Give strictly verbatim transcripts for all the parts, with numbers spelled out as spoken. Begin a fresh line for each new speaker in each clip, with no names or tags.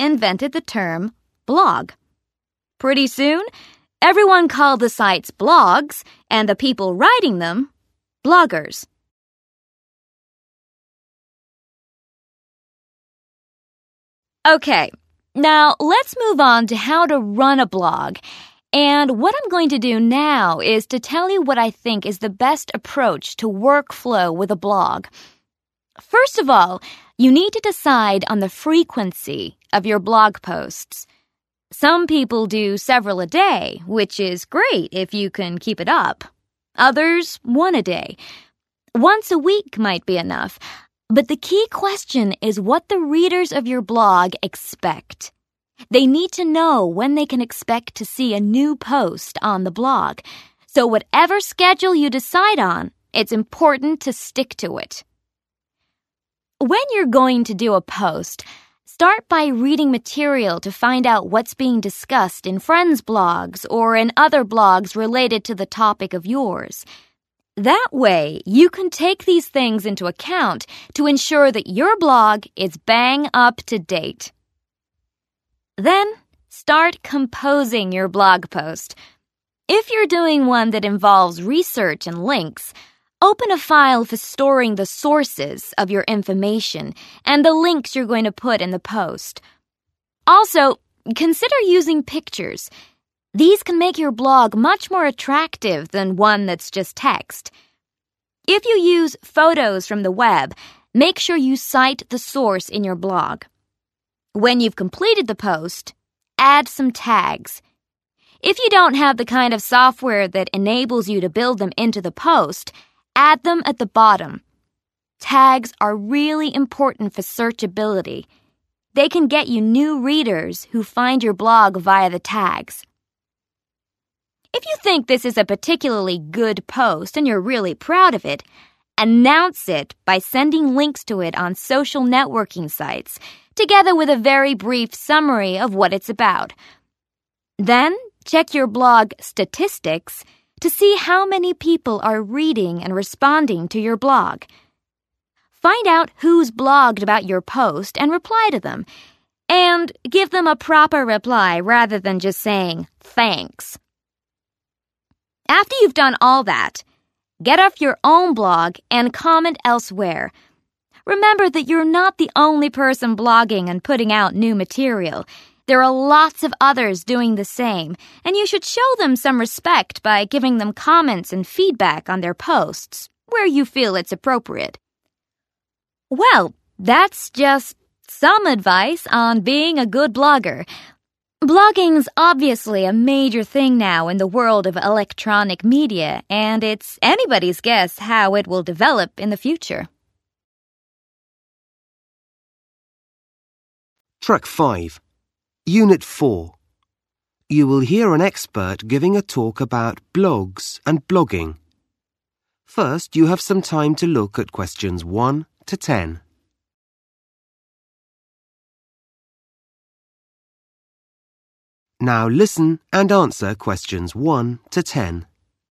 invented the term blog. Pretty soon, everyone called the sites blogs and the people writing them bloggers. Okay, now let's move on to how to run a blog. And what I'm going to do now is to tell you what I think is the best approach to workflow with a blog. First of all, you need to decide on the frequency of your blog posts. Some people do several a day, which is great if you can keep it up. Others, one a day. Once a week might be enough. But the key question is what the readers of your blog expect. They need to know when they can expect to see a new post on the blog. So whatever schedule you decide on, it's important to stick to it. When you're going to do a post, start by reading material to find out what's being discussed in friends' blogs or in other blogs related to the topic of yours. That way, you can take these things into account to ensure that your blog is bang up to date. Then, start composing your blog post. If you're doing one that involves research and links, open a file for storing the sources of your information and the links you're going to put in the post. Also, consider using pictures. These can make your blog much more attractive than one that's just text. If you use photos from the web, make sure you cite the source in your blog. When you've completed the post, add some tags. If you don't have the kind of software that enables you to build them into the post, add them at the bottom. Tags are really important for searchability. They can get you new readers who find your blog via the tags. If you think this is a particularly good post and you're really proud of it, announce it by sending links to it on social networking sites, together with a very brief summary of what it's about. Then, check your blog statistics to see how many people are reading and responding to your blog. Find out who's blogged about your post and reply to them, and give them a proper reply rather than just saying, thanks. After you've done all that, get off your own blog and comment elsewhere. Remember that you're not the only person blogging and putting out new material. There are lots of others doing the same, and you should show them some respect by giving them comments and feedback on their posts, where you feel it's appropriate. Well, that's just some advice on being a good blogger. Blogging's obviously a major thing now in the world of electronic media, and it's anybody's guess how it will develop in the future.
Track five. Unit four. You will hear an expert giving a talk about blogs and blogging. First, you have some time to look at questions one to ten. Now listen and answer questions one to ten.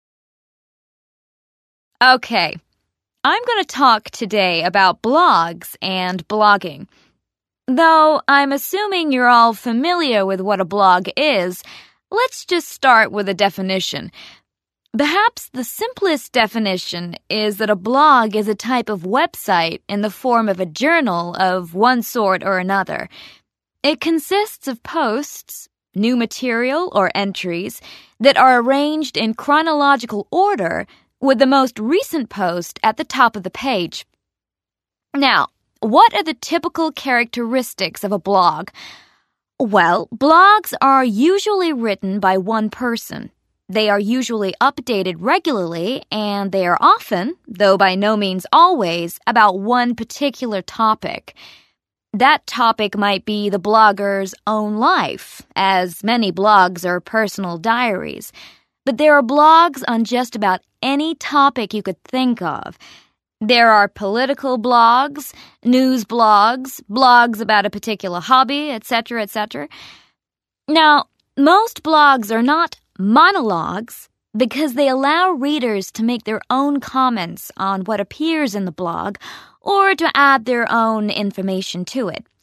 Okay, I'm going to talk today about blogs and blogging. Though I'm assuming you're all familiar with what a blog is, let's just start with a definition. Perhaps the simplest definition is that a blog is a type of website in the form of a journal of one sort or another. It consists of posts, new material or entries that are arranged in chronological order with the most recent post at the top of the page. Now, what are the typical characteristics of a blog? Well, blogs are usually written by one person. They are usually updated regularly, and they are often, though by no means always, about one particular topic. That topic might be the blogger's own life, as many blogs are personal diaries. But there are blogs on just about any topic you could think of. There are political blogs, news blogs, blogs about a particular hobby, et cetera, et cetera. Now, most blogs are not monologues because they allow readers to make their own comments on what appears in the blog or to add their own information to it.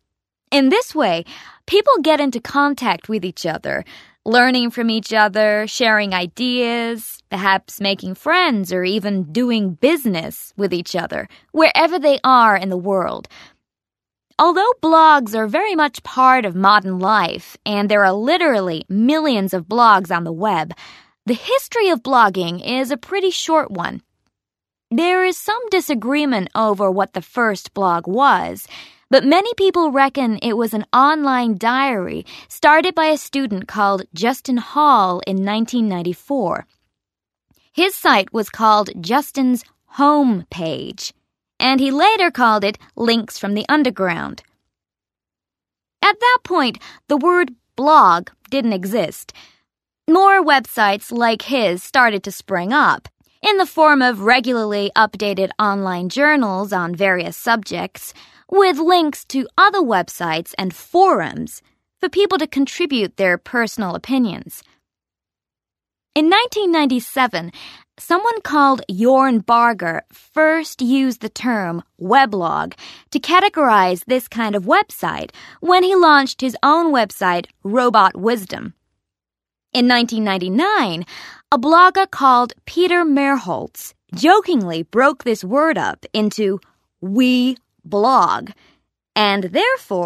In this way, people get into contact with each other, learning from each other, sharing ideas, perhaps making friends or even doing business with each other, wherever they are in the world. Although blogs are very much part of modern life, and there are literally millions of blogs on the web, the history of blogging is a pretty short one. There is some disagreement over what the first blog was, but many people reckon it was an online diary started by a student called Justin Hall in nineteen ninety-four. His site was called Justin's Home Page, and he later called it Links from the Underground. At that point, the word blog didn't exist. More websites like his started to spring up, in the form of regularly updated online journals on various subjects, with links to other websites and forums for people to contribute their personal opinions. In nineteen ninety-seven, someone called Jorn Barger first used the term weblog to categorize this kind of website when he launched his own website, Robot Wisdom. In nineteen ninety-nine, a blogger called Peter Merholtz jokingly broke this word up into we blog, and therefore